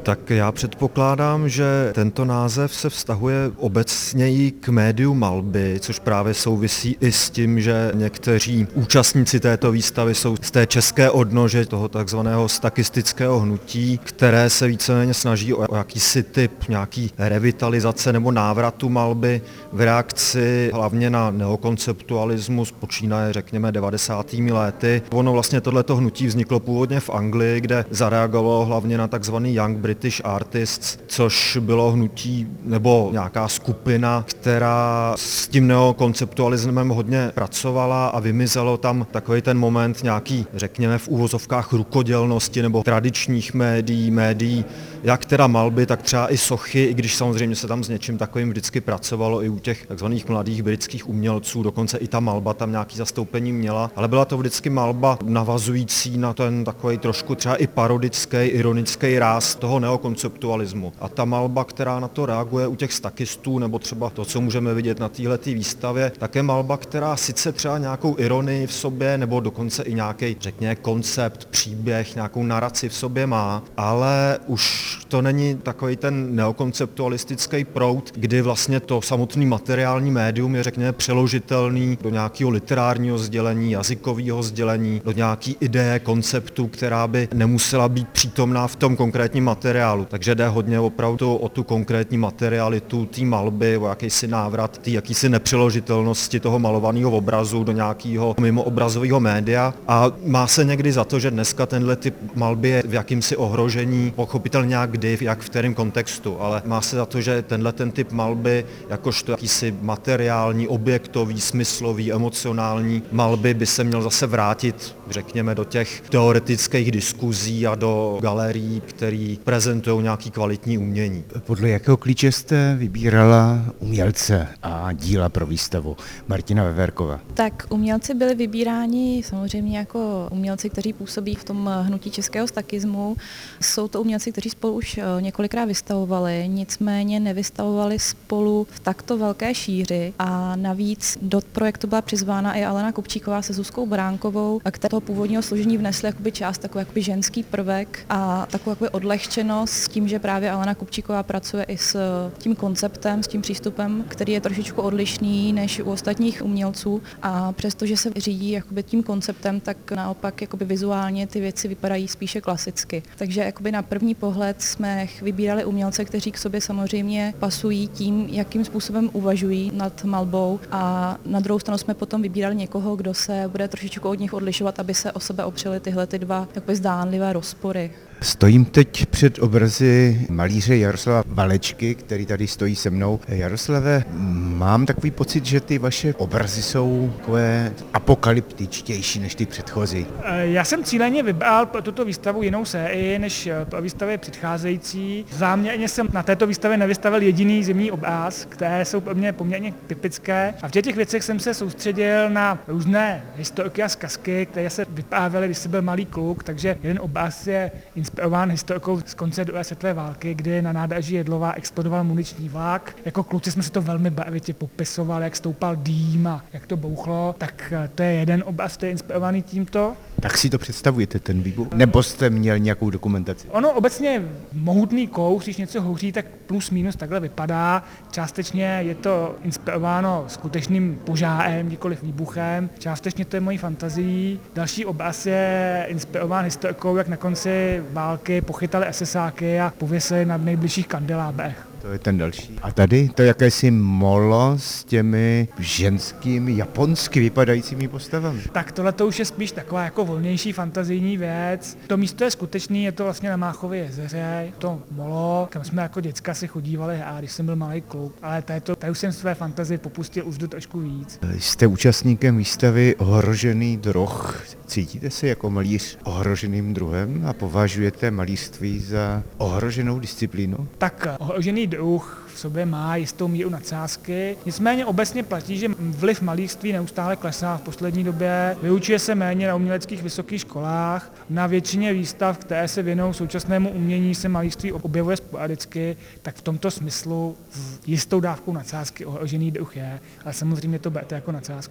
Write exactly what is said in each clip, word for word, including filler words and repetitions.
Tak já předpokládám, že tento název se vztahuje obecněji k médiu malby, což právě souvisí i s tím, že někteří účastníci této výstavy jsou z té české odnože toho takzvaného stakistického hnutí, které se víceméně snaží o jakýsi typ nějaký revitalizace nebo návratu malby v reakci hlavně na neokonceptualismus, počínaje řekněme devadesátými lety. Ono vlastně tohleto hnutí vzniklo původně v Anglii, kde zareagovalo hlavně na takzvaný Young British Artists, což bylo hnutí nebo nějaká skupina, která s tím neokonceptualismem hodně pracovala a vymizelo tam takový ten moment nějaký, řekněme v úvozovkách rukodělnosti nebo tradičních médií, médií, jak teda malby, tak třeba i sochy, i když samozřejmě se tam s něčím takovým vždycky pracovalo i u těch takzvaných mladých britských umělců, dokonce i ta malba tam nějaký zastoupení měla, ale byla to vždycky malba navazující na ten takový trošku třeba i parodický, ironický ráz toho neokonceptualismu. A ta malba, která na to reaguje u těch stakistů, nebo třeba to, co můžeme vidět na téhleté výstavě, tak je malba, která sice třeba nějakou ironii v sobě, nebo dokonce i nějaký, řekněme, koncept, příběh, nějakou naraci v sobě má, ale už to není takový ten neokonceptualistický proud, kdy vlastně to samotný materiální médium je, řekněme, přeložitelný do nějakého literárního sdělení, jazykového sdělení, do nějaký ideje, konceptu, která by nemusela být přítomná v tom konkrétním materiálu. Takže jde hodně opravdu o tu konkrétní materialitu té malby, o jakýsi návrat, té jakýsi nepřeložitelnosti toho malovaného obrazu do nějakého mimoobrazového média. A má se někdy za to, že dneska tenhle typ malby je v jakýmsi ohrožení, pochopitelně nějak kdy, jak v kterém kontextu, ale má se za to, že tenhle ten typ malby, jakožto jakýsi materiální, objektový, smyslový, emocionální malby by se měl zase vrátit, řekněme, do těch teoretických diskuzí a do galerií, které prezentují nějaký kvalitní umění. Podle jakého klíče jste vybírala umělce a díla pro výstavu? Martina Veverková. Tak umělci byli vybíráni samozřejmě jako umělci, kteří působí v tom hnutí českého stakismu. Jsou to umělci, kteří spolu už několikrát vystavovali, nicméně nevystavovali spolu v takto velké šíři a navíc do projektu byla přizvána i Alena Kupčíková se Zuzkou Bránkovou, a k toho původního složení vnesli jakoby část takový jakoby ženský prvek a takovou jakoby odlehčenost s tím, že právě Alena Kupčíková pracuje i s tím konceptem, s tím přístupem, který je trošičku odlišný než u ostatních umělců, a přestože se řídí jakoby tím konceptem, tak naopak jakoby vizuálně ty věci vypadají spíše klasicky. Takže jakoby na první pohled jsme vybírali umělce, kteří k sobě samozřejmě pasují tím, jakým způsobem uvažují nad malbou, a na druhou stranu jsme potom vybírali někoho, kdo se bude trošičku od nich odlišovat, aby se o sebe opřely tyhle ty dva jakoby zdánlivé rozpory. Stojím teď před obrazy malíře Jaroslava Valečky, který tady stojí se mnou. Jaroslave, mám takový pocit, že ty vaše obrazy jsou takové apokalyptičtější než ty předchozí. Já jsem cíleně vybral pro tuto výstavu jinou sérii než pro výstavy předcházející. Záměrně jsem na této výstavě nevystavil jediný zimní obraz, které jsou pro mě poměrně typické. A v těch věcech jsem se soustředil na různé historky a zkazky, které se vyprávěly, když jsem byl malý kluk, takže jeden obraz je inspirován historkou z konce druhé světové války, kdy na nádraží Jedlová explodoval muniční vlak. Jako kluci jsme si to velmi barvitě popisovali, jak stoupal dým a jak to bouchlo. Tak to je jeden obraz, který je inspirovaný tímto. Tak si to představujete, ten výbuch? Nebo jste měl nějakou dokumentaci? Ono obecně mohutný kouř, když něco hoří, tak plus minus takhle vypadá. Částečně je to inspirováno skutečným požárem, nikoliv výbuchem. Částečně to je mojí fantazií. Další obraz je inspirován historkou, jak na konci války pochytali esesáky a pověsili na nejbližších kandelábrech. To je ten další. A tady to jakési molo s těmi ženskými, japonsky vypadajícími postavami. Tak tohle to už je spíš taková jako volnější fantazijní věc. To místo je skutečný, je to vlastně na Máchově jezeře, to molo, kam jsme jako děcka si chodívali a když jsem byl malý kluk. Ale tady, to, tady už jsem své fantazii popustil už do trošku víc. Jste účastníkem výstavy Ohrožený druh. Cítíte se jako malíř ohroženým druhem a považujete malířství za ohroženou disciplínu? Tak ohrožený druh v sobě má jistou míru nadsázky. Nicméně obecně platí, že vliv malířství neustále klesá v poslední době. Vyučuje se méně na uměleckých vysokých školách. Na většině výstav, které se věnují současnému umění, se malířství objevuje sporadicky, tak v tomto smyslu s jistou dávkou nadsázky ohrožený druh je, ale samozřejmě to berte jako nadsázku.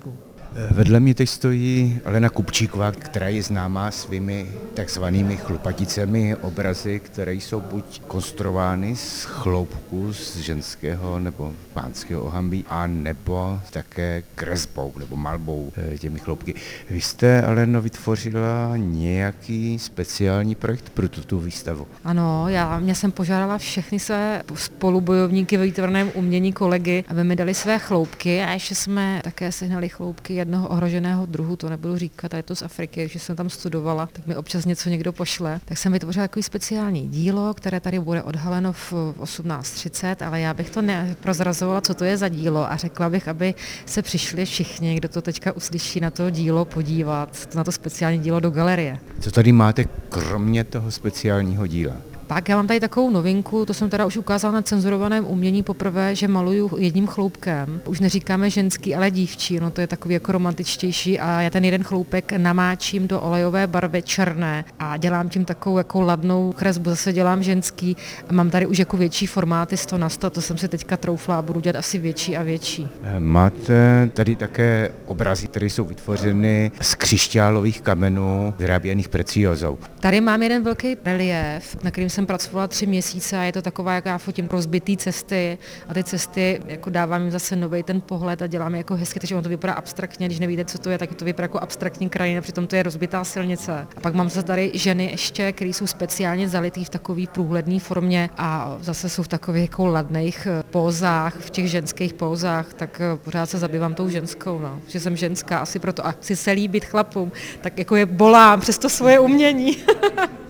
Vedle mě teď stojí Alena Kupčíková, která je známá svými takzvanými chlupaticemi, obrazy, které jsou buď konstruovány z chloupku z ženského nebo pánského ohambí, a nebo také kresbou nebo malbou těmi chloupky. Vy jste, Aleno, vytvořila nějaký speciální projekt pro tuto výstavu? Ano, já mě jsem požádala všechny své spolubojovníky ve výtvarném umění, kolegy, aby mi dali své chloupky, a ještě jsme také sehnali chloupky jednoho ohroženého druhu, to nebudu říkat, a je to z Afriky, že jsem tam studovala, tak mi občas něco někdo pošle. Tak jsem vytvořila takový speciální dílo, které tady bude odhaleno v osmnáct třicet, ale já bych to neprozrazovala, co to je za dílo, a řekla bych, aby se přišli všichni, kdo to teďka uslyší, na to dílo podívat, na to speciální dílo do galerie. Co tady máte kromě toho speciálního díla? Pak já mám tady takovou novinku, to jsem teda už ukázala na cenzurovaném umění poprvé, že maluju jedním chloupkem. Už neříkáme ženský, ale dívčí, no to je takový jako romantičtější, a já ten jeden chloupek namáčím do olejové barvy černé a dělám tím takovou jako ladnou kresbu, zase dělám ženský a mám tady už jako větší formáty sto na sto, to jsem si teďka troufla a budu dělat asi větší a větší. Máte tady také obrazy, které jsou vytvořeny z křišťálových kamenů vyráběných preciózou. Tady mám jeden velký reliéf, na kterým jsem pracovala tři měsíce, a je to taková, jak já fotím, rozbitý cesty, a ty cesty jako dávám jim zase nový ten pohled a dělám je jako hezky, takže on to vypadá abstraktně, když nevíte, co to je, tak to vypadá jako abstraktní krajina, přitom to je rozbitá silnice. A pak mám zase tady ženy ještě, které jsou speciálně zalitý v takové průhledné formě a zase jsou v takových jako ladných pózách, v těch ženských pózách, tak pořád se zabývám tou ženskou, no. Že jsem ženská, asi proto a chci se líbit chlapům, tak jako je bolám přes to svoje umění.